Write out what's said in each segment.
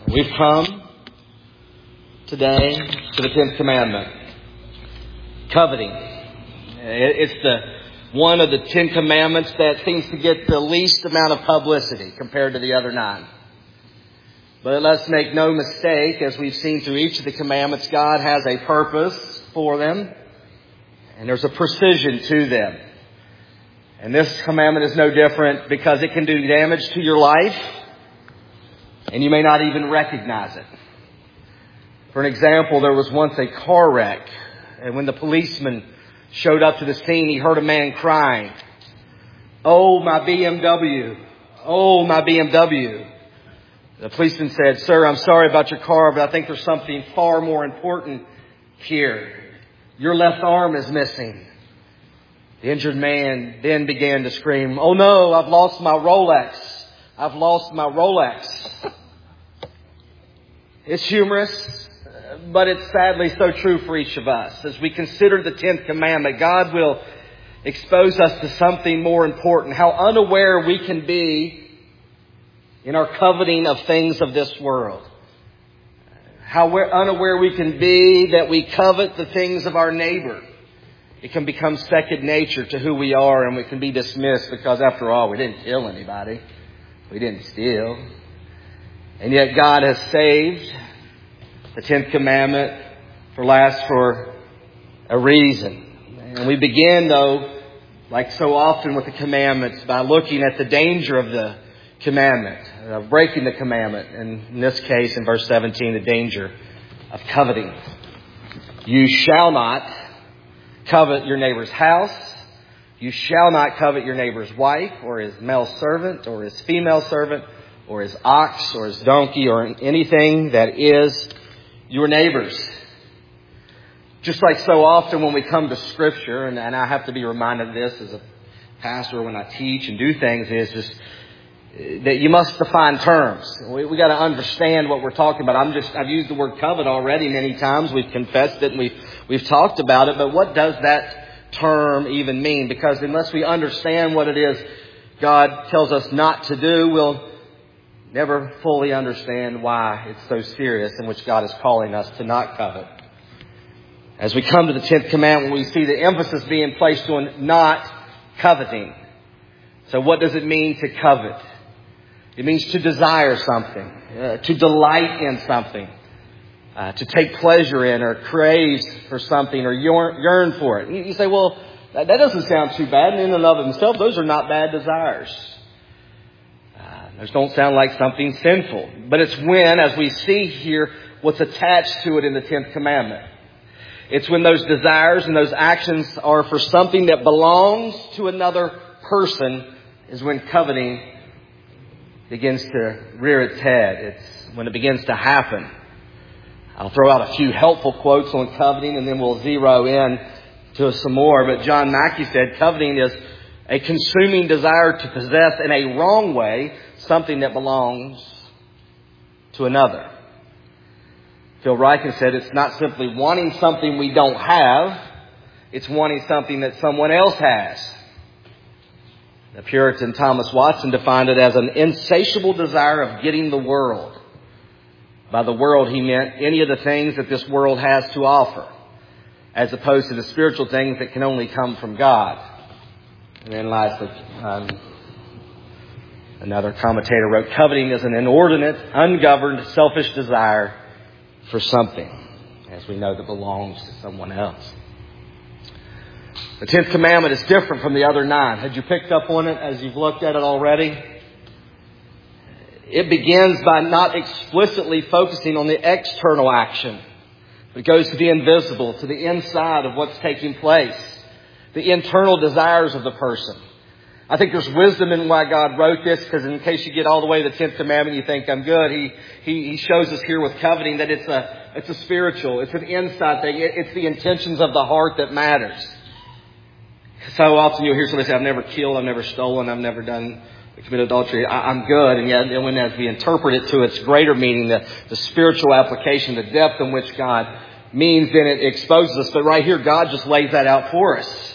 We've come today to the 10th commandment. Coveting. It's the one of the 10 commandments that seems to get the least amount of publicity compared to the other 9. But let's make no mistake, as we've seen through each of the commandments, God has a purpose for them, and there's a precision to them. And this commandment is no different because it can do damage to your life, and you may not even recognize it. For an example, there was once a car wreck, and when the policeman showed up to the scene, he heard a man crying, "Oh, my BMW! Oh, my BMW!" The policeman said, "Sir, I'm sorry about your car, but I think there's something far more important here. Your left arm is missing." The injured man then began to scream, "Oh no, I've lost my Rolex. I've lost my Rolex." It's humorous, but it's sadly so true for each of us. As we consider the 10th commandment, God will expose us to something more important. How unaware we can be in our coveting of things of this world. How unaware we can be that we covet the things of our neighbor. It can become second nature to who we are, and we can be dismissed because, after all, we didn't kill anybody. We didn't steal. And yet God has saved the 10th commandment for a reason. And we begin, though, like so often with the commandments, by looking at the danger of the commandment, of breaking the commandment. And in this case, in verse 17, the danger of coveting. You shall not covet your neighbor's house. You shall not covet your neighbor's wife, or his male servant, or his female servant, or his ox, or his donkey, or anything that is your neighbor's. Just like so often when we come to Scripture, and I have to be reminded of this as a pastor when I teach and do things, is just that you must define terms. We got to understand what we're talking about. I've used the word covet already many times. We've confessed it and we've talked about it. But what does that term even mean? Because unless we understand what it is God tells us not to do, we'll never fully understand why it's so serious in which God is calling us to not covet. As we come to the 10th commandment, we see the emphasis being placed on not coveting. So what does it mean to covet? It means to desire something, to delight in something, to take pleasure in or crave for something or yearn for it. You say, well, that doesn't sound too bad. In and of themselves, those are not bad desires. Those don't sound like something sinful. But it's when, as we see here, what's attached to it in the 10th commandment. It's when those desires and those actions are for something that belongs to another person is when coveting begins to rear its head. It's when it begins to happen. I'll throw out a few helpful quotes on coveting and then we'll zero in to some more. But John Mackey said, coveting is a consuming desire to possess in a wrong way something that belongs to another. Phil Ryken said, it's not simply wanting something we don't have, it's wanting something that someone else has. The Puritan Thomas Watson defined it as an insatiable desire of getting the world. By the world, he meant any of the things that this world has to offer, as opposed to the spiritual things that can only come from God. And then lastly, another commentator wrote, coveting is an inordinate, ungoverned, selfish desire for something, as we know, that belongs to someone else. The 10th commandment is different from the other 9. Had you picked up on it as you've looked at it already? It begins by not explicitly focusing on the external action. It goes to the invisible, to the inside of what's taking place. The internal desires of the person. I think there's wisdom in why God wrote this, because in case you get all the way to the 10th commandment, you think I'm good. He shows us here with coveting that it's a spiritual, it's an inside thing. It's the intentions of the heart that matters. So often you'll hear somebody say, I've never killed, I've never stolen, I've never committed adultery. I'm good. And yet, when as we interpret it to its greater meaning, the spiritual application, the depth in which God means, then it exposes us. But right here, God just lays that out for us.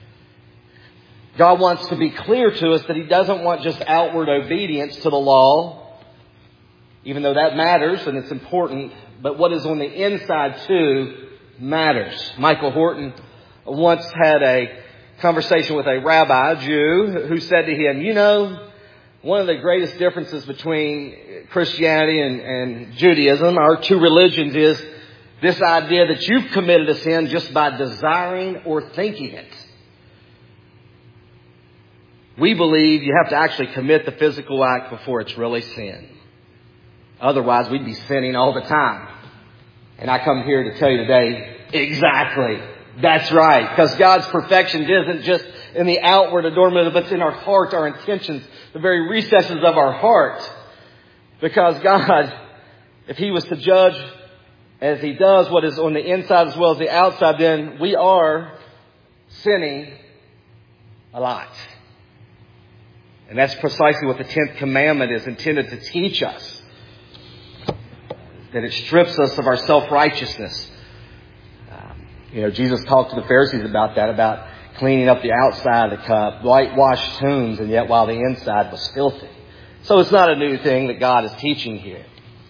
God wants to be clear to us that He doesn't want just outward obedience to the law, even though that matters and it's important, but what is on the inside too matters. Michael Horton once had a conversation with a rabbi, a Jew, who said to him, you know, one of the greatest differences between Christianity and Judaism, our two religions, is this idea that you've committed a sin just by desiring or thinking it. We believe you have to actually commit the physical act before it's really sin. Otherwise, we'd be sinning all the time. And I come here to tell you today, exactly. That's right. Because God's perfection isn't just in the outward adornment, but it's in our heart, our intentions, the very recesses of our heart. Because God, if He was to judge as He does what is on the inside as well as the outside, then we are sinning a lot. And that's precisely what the 10th commandment is intended to teach us. That it strips us of our self-righteousness. Jesus talked to the Pharisees about that, about cleaning up the outside of the cup, whitewashed tombs, and yet while the inside was filthy. So it's not a new thing that God is teaching here.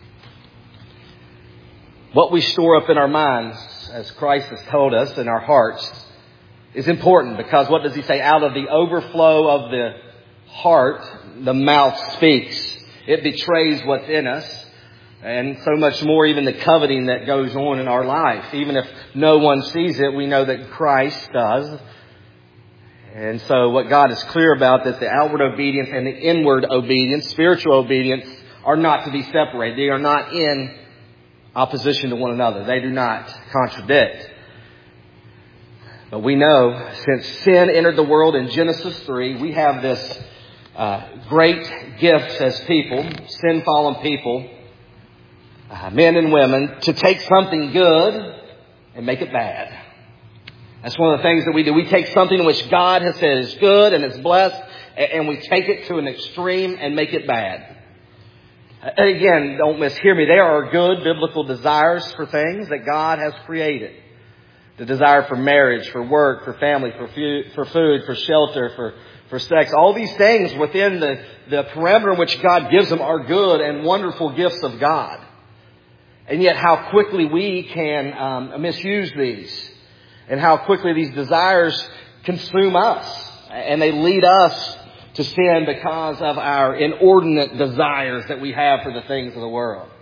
What we store up in our minds, as Christ has told us, in our hearts, is important because what does He say? Out of the overflow of the heart, the mouth speaks. It betrays what's in us. And so much more even the coveting that goes on in our life. Even if no one sees it, we know that Christ does. And so what God is clear about, that the outward obedience and the inward obedience, spiritual obedience, are not to be separated. They are not in opposition to one another. They do not contradict. But we know since sin entered the world in Genesis 3, we have this great gift as people, sin-fallen people, men and women, to take something good and make it bad. That's one of the things that we do. We take something which God has said is good and is blessed, and we take it to an extreme and make it bad. Again, don't mishear me. There are good biblical desires for things that God has created. The desire for marriage, for work, for family, for food, for shelter, for sex. All these things within the parameter in which God gives them are good and wonderful gifts of God. And yet how quickly we can misuse these. And how quickly these desires consume us. And they lead us to sin because of our inordinate desires that we have for the things of the world.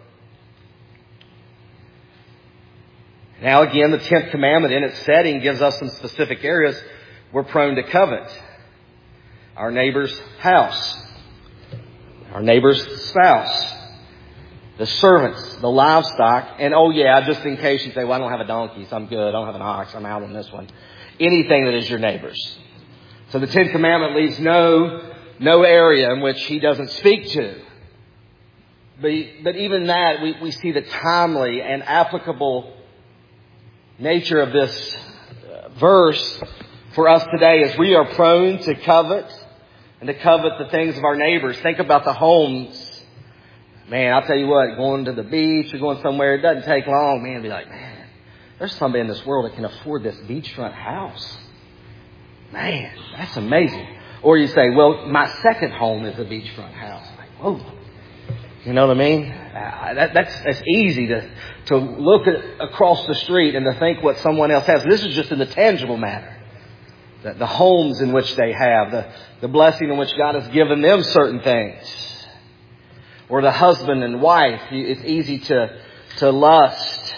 Now again, the 10th commandment in its setting gives us some specific areas we're prone to covet. Our neighbor's house. Our neighbor's spouse. The servants, the livestock, and just in case you say, well, I don't have a donkey, so I'm good. I don't have an ox, I'm out on this one. Anything that is your neighbor's. So the 10th commandment leaves no area in which He doesn't speak to. But even that, we see the timely and applicable nature of this verse for us today as we are prone to covet and to covet the things of our neighbors. Think about the homes. Man, I'll tell you what, going to the beach or going somewhere, it doesn't take long, man, to be like, man, there's somebody in this world that can afford this beachfront house. Man, that's amazing. Or you say, well, my second home is a beachfront house. Like, whoa. You know what I mean? That's easy to look across the street and to think what someone else has. This is just in the tangible matter. The homes in which they have, the blessing in which God has given them certain things. Or the husband and wife. It's easy to lust.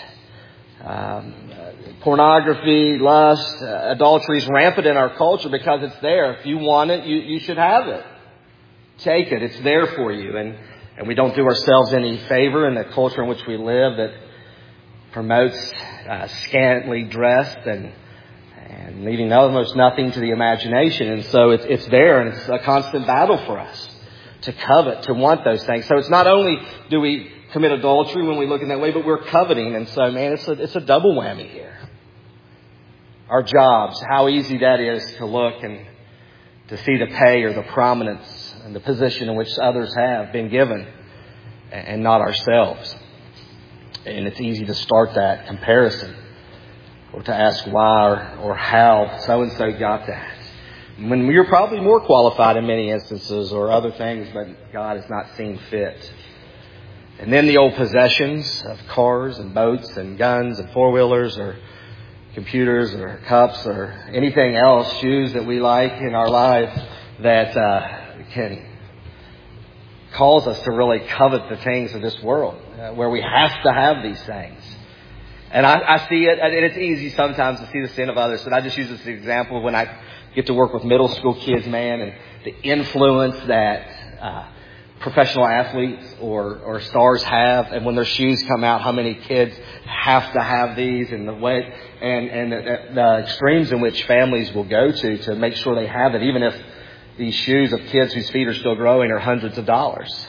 Pornography, lust, adultery is rampant in our culture because it's there. If you want it, you should have it. Take it. It's there for you. And we don't do ourselves any favor in the culture in which we live that promotes scantily dressed and leaving almost nothing to the imagination. And so it's there, and it's a constant battle for us to covet, to want those things. So it's not only do we commit adultery when we look in that way, but we're coveting. And so, man, it's a double whammy here. Our jobs, how easy that is to look and to see the pay or the prominence and the position in which others have been given and not ourselves. And it's easy to start that comparison or to ask why or how so-and-so got that. When you're probably more qualified in many instances or other things, but God has not seen fit. And then the old possessions of cars and boats and guns and four-wheelers or computers or cups or anything else, shoes that we like in our lives that can cause us to really covet the things of this world, where we have to have these things. And I see it, and it's easy sometimes to see the sin of others. And I just use this as an example of when I get to work with middle school kids, man, and the influence that professional athletes or stars have, and when their shoes come out, how many kids have to have these, and the way and the extremes in which families will go to make sure they have it, even if these shoes of kids whose feet are still growing are hundreds of dollars.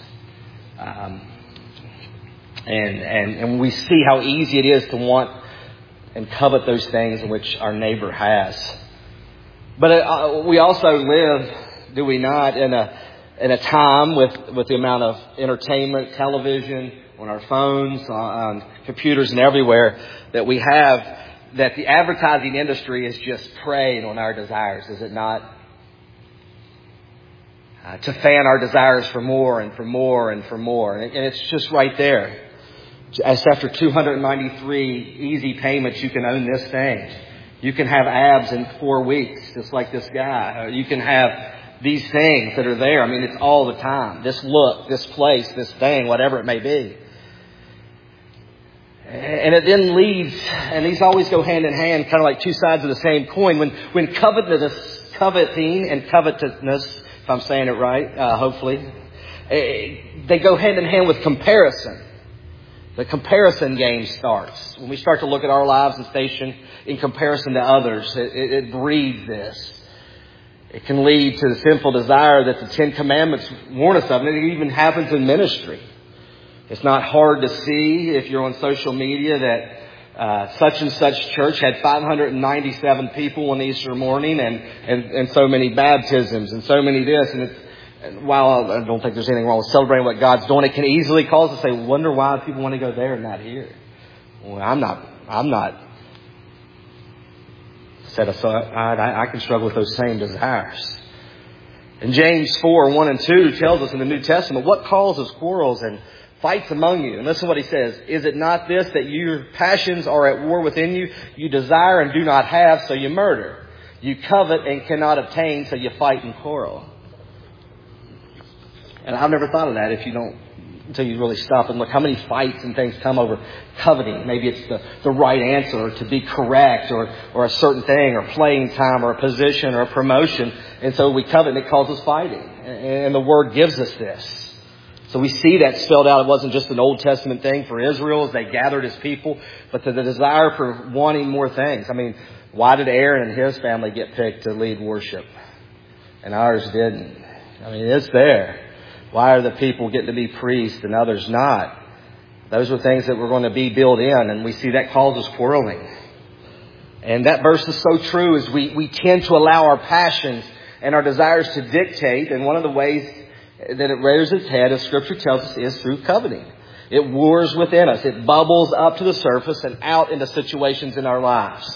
And we see how easy it is to want and covet those things in which our neighbor has. But we also live, do we not, in a time with the amount of entertainment, television, on our phones, on computers and everywhere that we have, that the advertising industry is just preying on our desires, is it not? To fan our desires for more and for more and for more. And it's just right there. As after 293 easy payments, you can own this thing. You can have abs in 4 weeks, just like this guy. You can have these things that are there. I mean, it's all the time. This look, this place, this thing, whatever it may be. And it then leads, and these always go hand in hand, kind of like two sides of the same coin. When coveting and covetousness, if I'm saying it right, hopefully, they go hand in hand with comparison. The comparison game starts. When we start to look at our lives and station in comparison to others, it breeds this. It can lead to the sinful desire that the Ten Commandments warn us of. And it even happens in ministry. It's not hard to see if you're on social media that such and such church had 597 people on Easter morning and so many baptisms and so many this. And while I don't think there's anything wrong with celebrating what God's doing, it can easily cause us to say, wonder why people want to go there and not here. Well, I'm not set aside. I can struggle with those same desires. And James 4:1 and 2 tells us in the New Testament, what causes quarrels and fights among you? And listen to what he says. Is it not this, that your passions are at war within you? You desire and do not have, so you murder. You covet and cannot obtain, so you fight and quarrel. And I've never thought of that until you really stop and look how many fights and things come over coveting. Maybe it's the right answer, or to be correct, or a certain thing, or playing time, or a position, or a promotion. And so we covet, and it causes fighting. And the Word gives us this. So we see that spelled out. It wasn't just an Old Testament thing for Israel as they gathered as people, but the desire for wanting more things. I mean, why did Aaron and his family get picked to lead worship and ours didn't? I mean, it's there. Why are the people getting to be priests and others not? Those are things that we're going to be built in, and we see that causes quarreling. And that verse is so true, as we tend to allow our passions and our desires to dictate. And one of the ways that it rears its head, as Scripture tells us, is through coveting. It wars within us. It bubbles up to the surface and out into situations in our lives.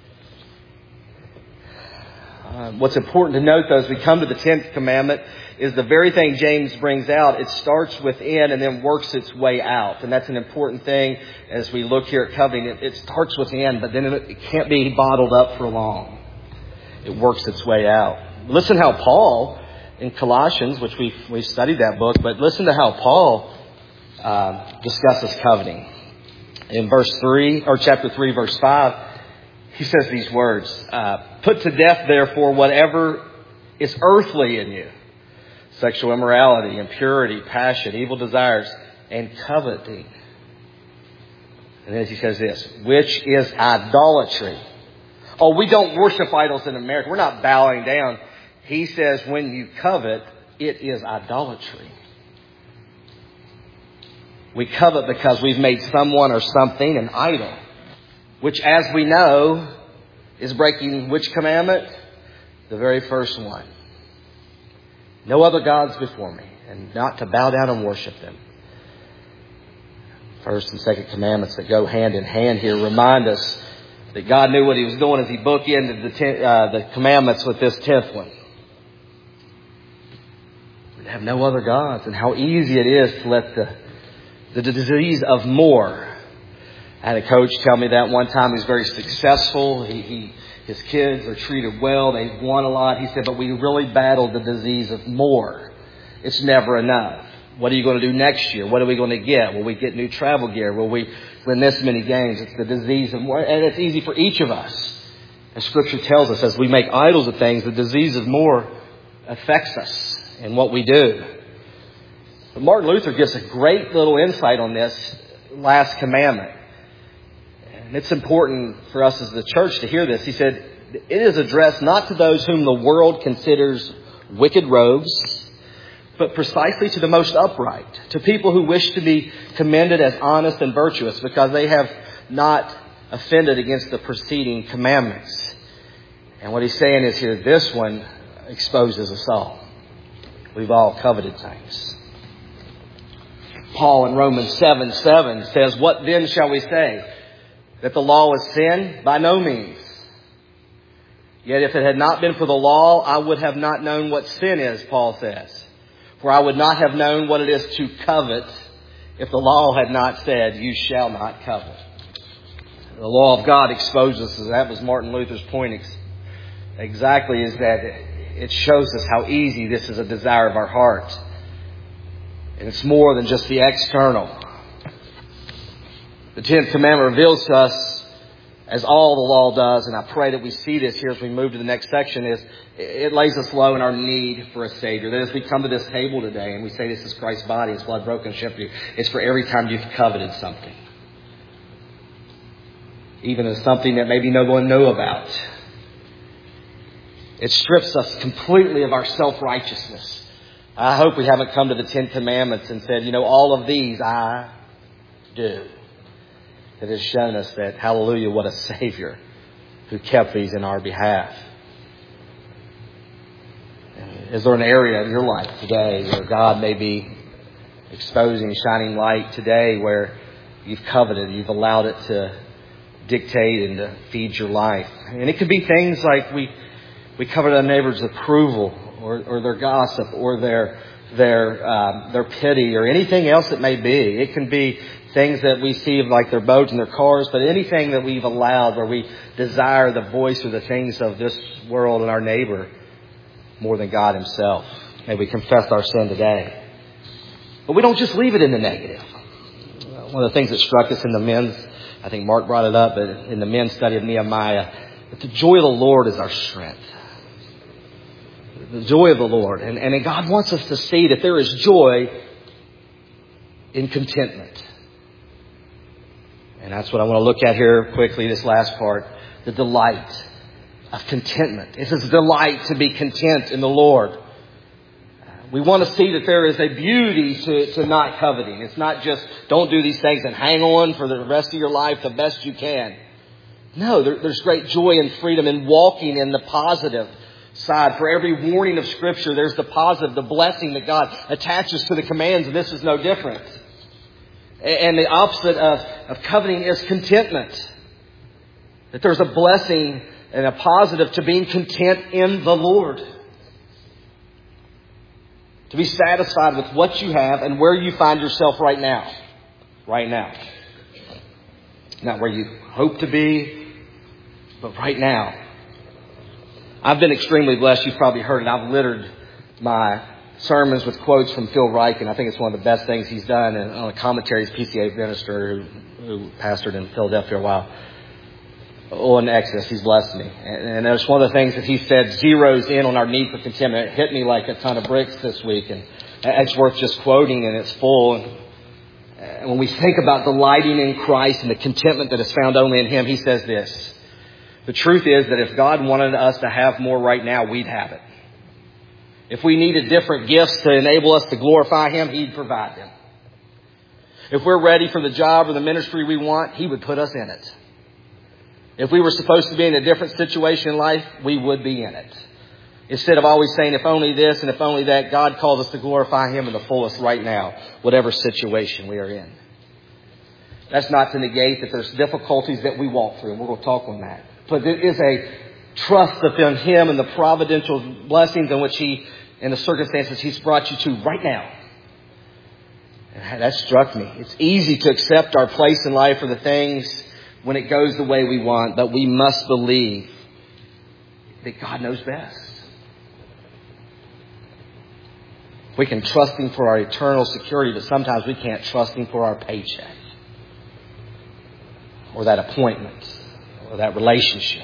What's important to note, though, as we come to the 10th commandment, is the very thing James brings out. It starts within and then works its way out. And that's an important thing as we look here at coveting. It starts within, but then it can't be bottled up for long. It works its way out. Listen how Paul, in Colossians, which we've studied that book, but listen to how Paul discusses coveting. In chapter 3, verse 5, he says these words, put to death, therefore, whatever is earthly in you. Sexual immorality, impurity, passion, evil desires, and coveting. And then he says this, which is idolatry. Oh, we don't worship idols in America. We're not bowing down. He says when you covet, it is idolatry. We covet because we've made someone or something an idol, which, as we know, is breaking which commandment? The very first one. No other gods before me, and not to bow down and worship them. First and second commandments that go hand in hand here remind us that God knew what He was doing as He bookended the commandments with this 10th one. We have no other gods, and how easy it is to let The disease of more. I had a coach tell me that one time. He was very successful. His kids are treated well. They've won a lot. He said, but we really battled the disease of more. It's never enough. What are you going to do next year? What are we going to get? Will we get new travel gear? Will we win this many games? It's the disease of more. And it's easy for each of us. As Scripture tells us, as we make idols of things, the disease of more affects us in what we do. But Martin Luther gives a great little insight on this last commandment. And it's important for us as the church to hear this. He said, it is addressed not to those whom the world considers wicked rogues, but precisely to the most upright, to people who wish to be commended as honest and virtuous because they have not offended against the preceding commandments. And what he's saying is here, this one exposes us all. We've all coveted things. Paul in Romans 7:7 says, what then shall we say? That the law is sin? By no means. Yet if it had not been for the law, I would have not known what sin is, Paul says. For I would not have known what it is to covet if the law had not said, you shall not covet. The law of God exposes us. That was Martin Luther's point exactly, is that it shows us how easy this is a desire of our heart. And it's more than just the external. The 10th commandment reveals to us, as all the law does, and I pray that we see this here as we move to the next section, is it lays us low in our need for a Savior. That as we come to this table today and we say this is Christ's body, His blood broken and shed for you, it's for every time you've coveted something. Even as something that maybe no one knew about. It strips us completely of our self-righteousness. I hope we haven't come to the 10 Commandments and said, all of these I do. It has shown us that, hallelujah, what a Savior who kept these in our behalf. Is there an area in your life today where God may be exposing, shining light today where you've coveted, you've allowed it to dictate and to feed your life? And it could be things like we covet our neighbor's approval or their gossip or their pity or anything else it may be. It can be things that we see like their boats and their cars, but anything that we've allowed where we desire the voice or the things of this world and our neighbor more than God Himself. May we confess our sin today. But we don't just leave it in the negative. One of the things that struck us in the men's, I think Mark brought it up, but in the men's study of Nehemiah, that the joy of the Lord is our strength. The joy of the Lord. And God wants us to see that there is joy in contentment. And that's what I want to look at here quickly, this last part. The delight of contentment. It is a delight to be content in the Lord. We want to see that there is a beauty to not coveting. It's not just don't do these things and hang on for the rest of your life the best you can. No, there's great joy and freedom in walking in the positive side. For every warning of Scripture, there's the positive, the blessing that God attaches to the commands, and this is no different. And the opposite of coveting is contentment. That there's a blessing and a positive to being content in the Lord. To be satisfied with what you have and where you find yourself right now. Right now. Not where you hope to be, but right now. I've been extremely blessed. You've probably heard it. I've littered my sermons with quotes from Phil Reich, and I think it's one of the best things he's done. And on a commentary, he's PCA minister who pastored in Philadelphia a while. In Exodus, he's blessed me. And that's one of the things that he said zeroes in on our need for contentment. It hit me like a ton of bricks this week, and it's worth just quoting, and it's full. And when we think about delighting in Christ and the contentment that is found only in Him, he says this. The truth is that if God wanted us to have more right now, we'd have it. If we needed different gifts to enable us to glorify Him, He'd provide them. If we're ready for the job or the ministry we want, He would put us in it. If we were supposed to be in a different situation in life, we would be in it. Instead of always saying, if only this and if only that, God called us to glorify Him in the fullest right now, whatever situation we are in. That's not to negate that there's difficulties that we walk through, and we're going to talk on that. But there is a trust upon Him and the providential blessings in which He, in the circumstances He's brought you to right now. And that struck me. It's easy to accept our place in life or the things when it goes the way we want, but we must believe that God knows best. We can trust Him for our eternal security, but sometimes we can't trust Him for our paycheck or that appointment or that relationship.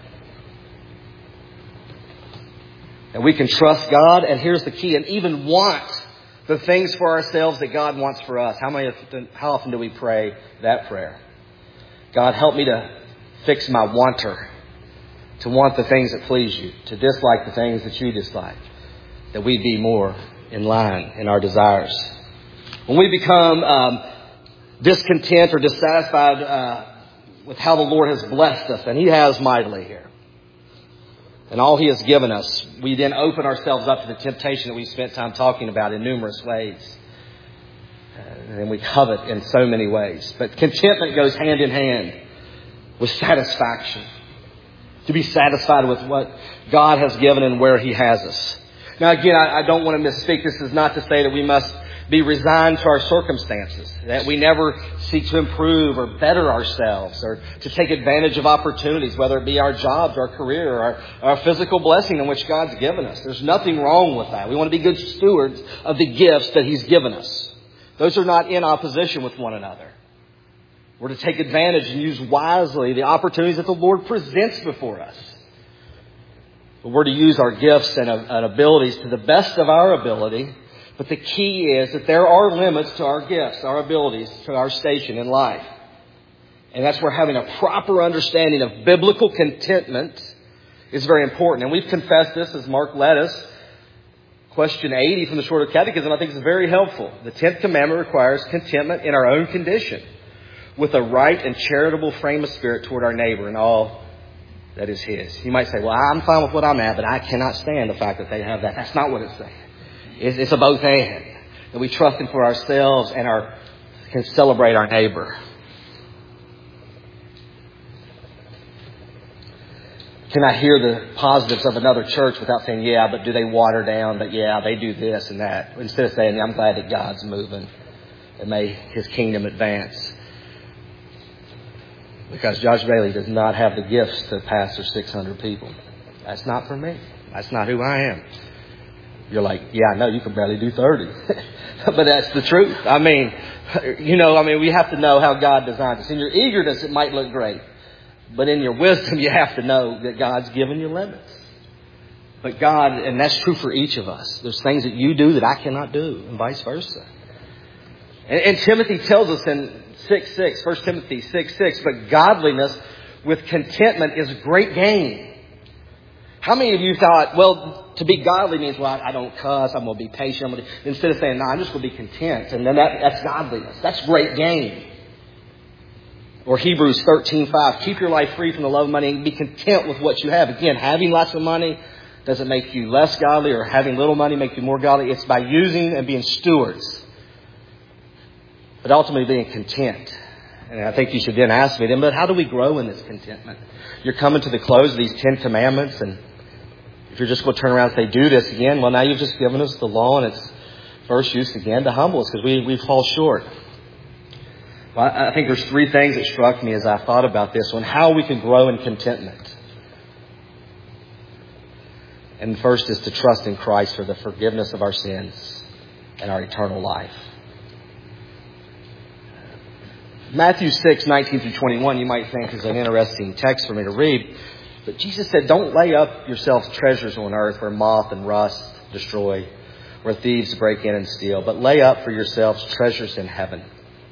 And we can trust God, and here's the key, and even want the things for ourselves that God wants for us. How often do we pray that prayer? God, help me to fix my wanter, to want the things that please you, to dislike the things that you dislike, that we be more in line in our desires. When we become discontent or dissatisfied with how the Lord has blessed us, and He has mightily here, and all He has given us, we then open ourselves up to the temptation that we spent time talking about in numerous ways. And we covet in so many ways. But contentment goes hand in hand with satisfaction. To be satisfied with what God has given and where He has us. Now again, I don't want to misspeak. This is not to say that we must be resigned to our circumstances, that we never seek to improve or better ourselves or to take advantage of opportunities, whether it be our jobs, our career, or our physical blessing in which God's given us. There's nothing wrong with that. We want to be good stewards of the gifts that He's given us. Those are not in opposition with one another. We're to take advantage and use wisely the opportunities that the Lord presents before us. But we're to use our gifts and abilities to the best of our ability. But the key is that there are limits to our gifts, our abilities, to our station in life. And that's where having a proper understanding of biblical contentment is very important. And we've confessed this as Mark led us. Question 80 from the Shorter Catechism, I think, is very helpful. The 10th commandment requires contentment in our own condition, with a right and charitable frame of spirit toward our neighbor and all that is his. You might say, well, I'm fine with what I'm at, but I cannot stand the fact that they have that. That's not what it's saying. It's a both and. That we trust Him for ourselves and can celebrate our neighbor. Can I hear the positives of another church without saying, yeah, but do they water down? But yeah, they do this and that. Instead of saying, I'm glad that God's moving and may His kingdom advance. Because Josh Bailey does not have the gifts to pastor 600 people. That's not for me. That's not who I am. You're like, yeah, I know you can barely do 30. But that's the truth. We have to know how God designed us. In your eagerness, it might look great. But in your wisdom, you have to know that God's given you limits. But God, and that's true for each of us. There's things that you do that I cannot do, and vice versa. And Timothy tells us in 6:6, 1 Timothy 6:6, but godliness with contentment is great gain. How many of you thought, well, to be godly means, well, I don't cuss, I'm going to be patient. Instead of saying, no, I'm just going to be content. And then that's godliness. That's great gain. Or Hebrews 13:5, keep your life free from the love of money and be content with what you have. Again, having lots of money doesn't make you less godly, or having little money make you more godly. It's by using and being stewards. But ultimately being content. And I think you should then ask me then, but how do we grow in this contentment? You're coming to the close of these 10 commandments, and if you're just going to turn around and say, do this again, well, now you've just given us the law and its first use again to humble us because we fall short. Well, I think there's 3 things that struck me as I thought about this one, how we can grow in contentment. And the first is to trust in Christ for the forgiveness of our sins and our eternal life. Matthew 6:19-21, you might think is an interesting text for me to read. But Jesus said, don't lay up yourselves treasures on earth where moth and rust destroy, where thieves break in and steal. But lay up for yourselves treasures in heaven,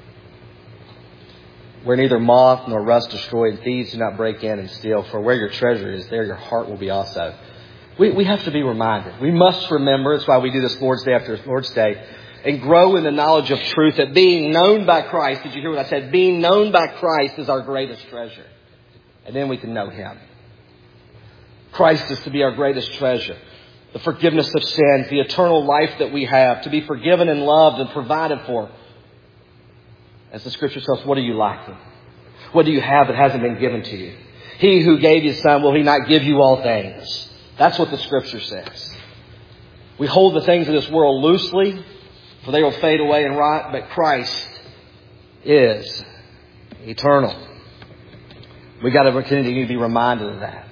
where neither moth nor rust destroy and thieves do not break in and steal. For where your treasure is, there your heart will be also. We have to be reminded. We must remember. That's why we do this Lord's Day after Lord's Day. And grow in the knowledge of truth that being known by Christ, did you hear what I said? Being known by Christ is our greatest treasure. And then we can know Him. Christ is to be our greatest treasure. The forgiveness of sins, the eternal life that we have, to be forgiven and loved and provided for. As the Scripture tells us, what are you lacking? What do you have that hasn't been given to you? He who gave His Son, will He not give you all things? That's what the Scripture says. We hold the things of this world loosely, for they will fade away and rot, but Christ is eternal. We got to continue to be reminded of that.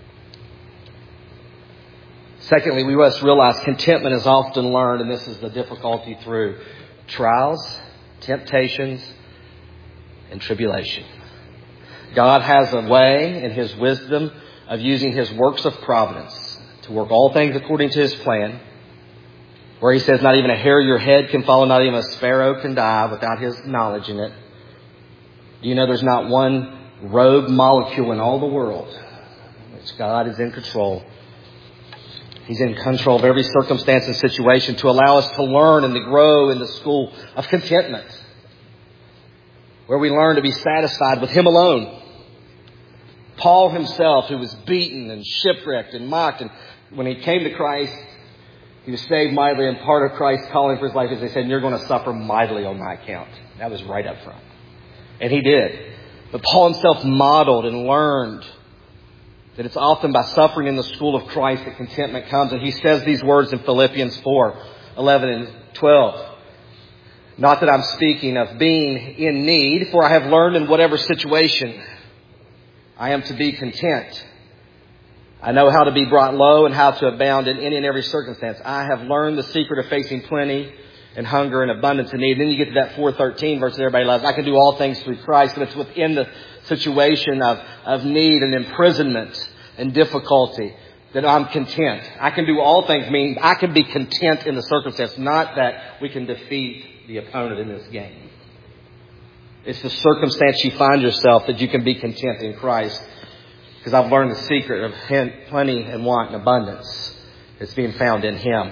Secondly, we must realize contentment is often learned, and this is the difficulty, through trials, temptations, and tribulation. God has a way in His wisdom of using His works of providence to work all things according to His plan, where He says not even a hair of your head can fall, not even a sparrow can die without His knowledge in it. Do you know there's not one rogue molecule in all the world which God is in control? He's in control of every circumstance and situation to allow us to learn and to grow in the school of contentment, where we learn to be satisfied with Him alone. Paul himself, who was beaten and shipwrecked and mocked, and when he came to Christ, he was saved mightily, and part of Christ's calling for his life is they said, you're going to suffer mightily on my account. That was right up front. And he did. But Paul himself modeled and learned that it's often by suffering in the school of Christ that contentment comes. And he says these words in Philippians 4:11 and 12. Not that I'm speaking of being in need, for I have learned in whatever situation I am to be content. I know how to be brought low and how to abound in any and every circumstance. I have learned the secret of facing plenty and hunger and abundance and need. And then you get to that 4:13 verse that everybody loves. I can do all things through Christ. But it's within the situation of need and imprisonment and difficulty that I'm content. I can do all things, meaning I can be content in the circumstance, not that we can defeat the opponent in this game. It's the circumstance you find yourself that you can be content in Christ. Because I've learned the secret of plenty and want and abundance. It's being found in Him.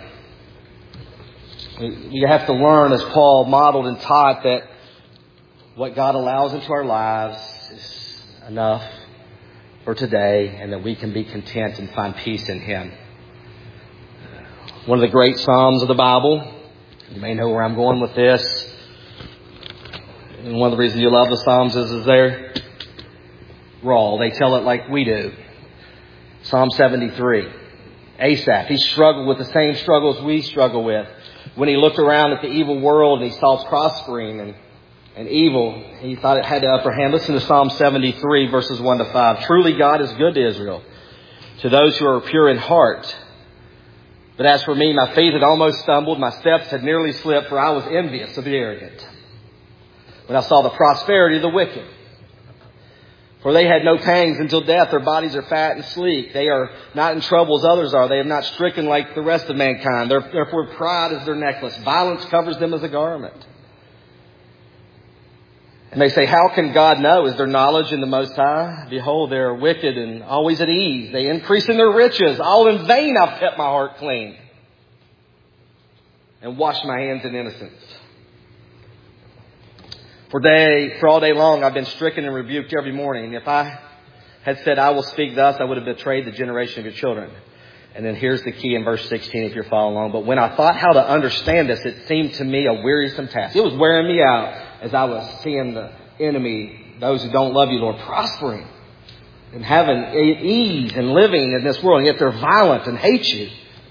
You have to learn, as Paul modeled and taught, that what God allows into our lives is enough for today, and that we can be content and find peace in Him. One of the great Psalms of the Bible, you may know where I'm going with this. And one of the reasons you love the Psalms is they're raw. They tell it like we do. Psalm 73. Asaph, he struggled with the same struggles we struggle with. When he looked around at the evil world and he saw prospering and evil, he thought it had the upper hand. Listen to Psalm 73, verses 1 to 5. Truly God is good to Israel, to those who are pure in heart. But as for me, my feet had almost stumbled, my steps had nearly slipped, for I was envious of the arrogant when I saw the prosperity of the wicked. For they had no pangs until death. Their bodies are fat and sleek. They are not in trouble as others are. They have not stricken like the rest of mankind. Therefore pride is their necklace. Violence covers them as a garment. And they say, how can God know? Is there knowledge in the Most High? Behold, they are wicked and always at ease. They increase in their riches. All in vain I've kept my heart clean and washed my hands in innocence. For all day long, I've been stricken and rebuked every morning. If I had said, I will speak thus, I would have betrayed the generation of your children. And then here's the key in verse 16, if you're following along. But when I thought how to understand this, it seemed to me a wearisome task. It was wearing me out as I was seeing the enemy, those who don't love you, Lord, prospering and having ease and living in this world. And yet they're violent and hate you.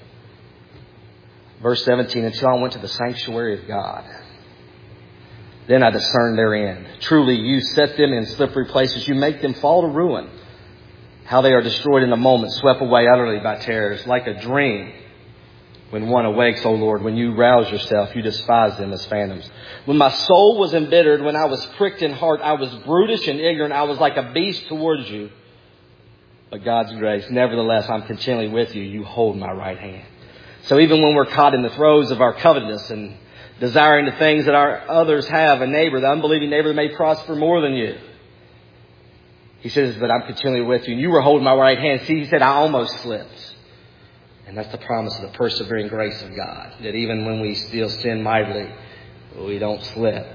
Verse 17, until I went to the sanctuary of God. Then I discerned their end. Truly, you set them in slippery places. You make them fall to ruin. How they are destroyed in a moment, swept away utterly by terrors, like a dream. When one awakes, O Lord, when you rouse yourself, you despise them as phantoms. When my soul was embittered, when I was pricked in heart, I was brutish and ignorant. I was like a beast towards you. But God's grace, nevertheless, I'm continually with you. You hold my right hand. So even when we're caught in the throes of our covetousness and desiring the things that our others have, a neighbor, the unbelieving neighbor may prosper more than you. He says, but I'm continually with you. And you were holding my right hand. See, he said, I almost slipped. And that's the promise of the persevering grace of God. That even when we still sin mightily, we don't slip.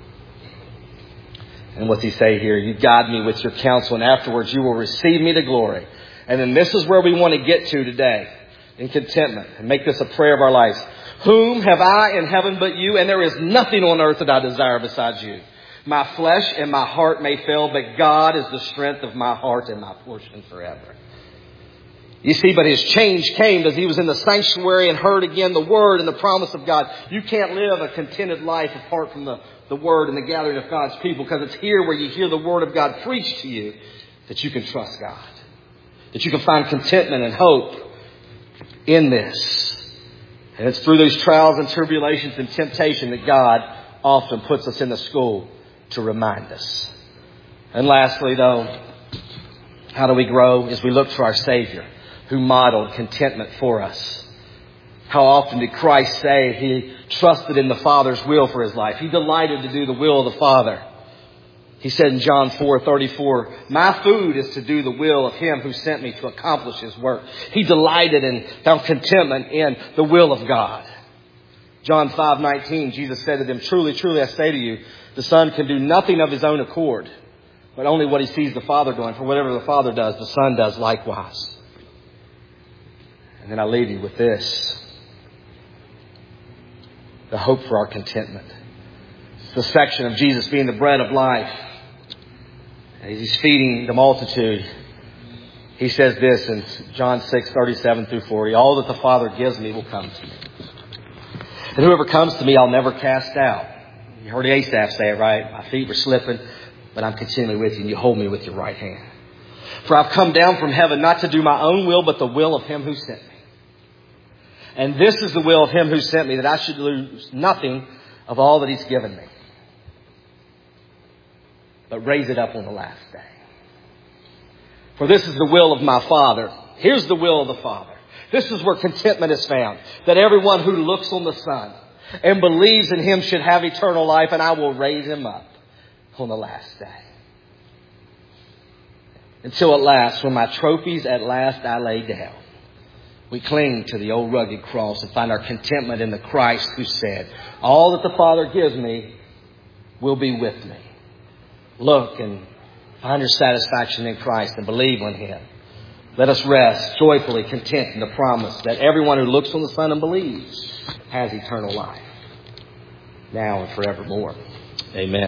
And what's he say here? You guide me with your counsel, and afterwards you will receive me to glory. And then this is where we want to get to today, in contentment, and make this a prayer of our lives. Whom have I in heaven but you? And there is nothing on earth that I desire besides you. My flesh and my heart may fail, but God is the strength of my heart and my portion forever. You see, but his change came as he was in the sanctuary and heard again the word and the promise of God. You can't live a contented life apart from the word and the gathering of God's people, because it's here where you hear the word of God preached to you that you can trust God, that you can find contentment and hope in this. And it's through those trials and tribulations and temptation that God often puts us in the school to remind us. And lastly, though, how do we grow? As we look to our Savior, who modeled contentment for us. How often did Christ say he trusted in the Father's will for his life? He delighted to do the will of the Father. He said in John 4:34, my food is to do the will of him who sent me to accomplish his work. He delighted and found contentment in the will of God. John 5:19, Jesus said to them, truly, truly, I say to you, the Son can do nothing of his own accord, but only what he sees the Father doing. For whatever the Father does, the Son does likewise. And then I leave you with this. The hope for our contentment. It's the section of Jesus being the bread of life. As he's feeding the multitude, he says this in John 6:37-40. All that the Father gives me will come to me. And whoever comes to me, I'll never cast out. You heard Asaph say it, right? My feet were slipping, but I'm continually with you, and you hold me with your right hand. For I've come down from heaven not to do my own will, but the will of him who sent me. And this is the will of him who sent me, that I should lose nothing of all that he's given me, but raise it up on the last day. For this is the will of my Father. Here's the will of the Father. This is where contentment is found. That everyone who looks on the Son and believes in him should have eternal life, and I will raise him up on the last day. Until at last, when my trophies at last I lay down, we cling to the old rugged cross and find our contentment in the Christ who said, all that the Father gives me will be with me. Look and find your satisfaction in Christ and believe in him. Let us rest joyfully content in the promise that everyone who looks on the Son and believes has eternal life, now and forevermore. Amen.